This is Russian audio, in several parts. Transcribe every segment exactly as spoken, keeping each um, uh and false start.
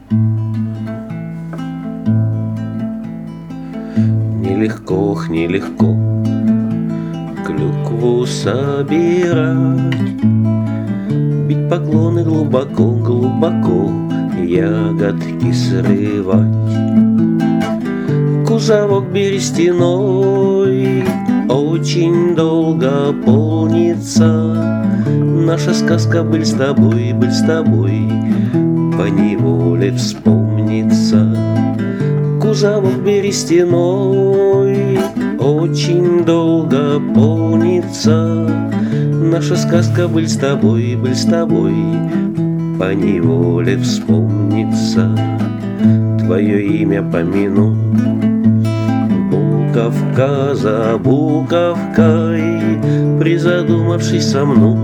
Нелегко, нелегко клюкву собирать, бить поклоны глубоко, глубоко, ягодки срывать. Кузовок берестяной очень долго полнится. Наша сказка «Быль с тобой, быль с тобой» поневоле вспомнится. Кузовок берестяной очень долго полнится. Наша сказка «Быль с тобой, быль с тобой» поневоле вспомнится. Твое имя помяну, буковка за буковкой, призадумавшись со мной,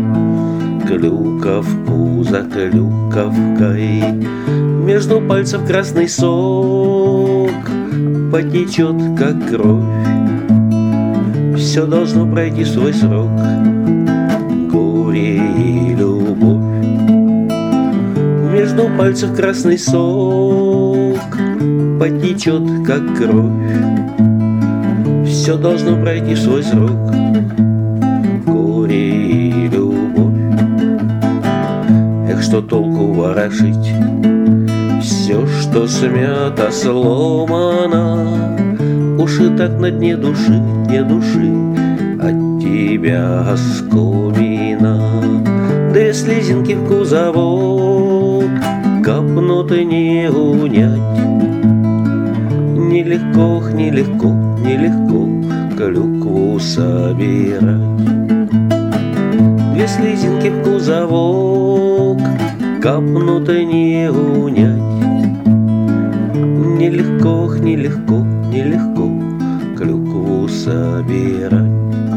клюковку за клюковкой. Между пальцев красный сок потечет, как кровь. Все должно пройти свой срок, горе и любовь. Между пальцев красный сок потечет, как кровь. Все должно пройти свой срок, горе и любовь. Эх, что толку ворошить все, что смято, сломано, уж и так на дне души, дне души от тебя оскомина. Две слезинки в кузовок капнут и не унять. Нелегко, нелегко, нелегко клюкву собирать. Две слезинки в кузовок капнут и не унять. Нелегко, нелегко, нелегко клюкву собирать.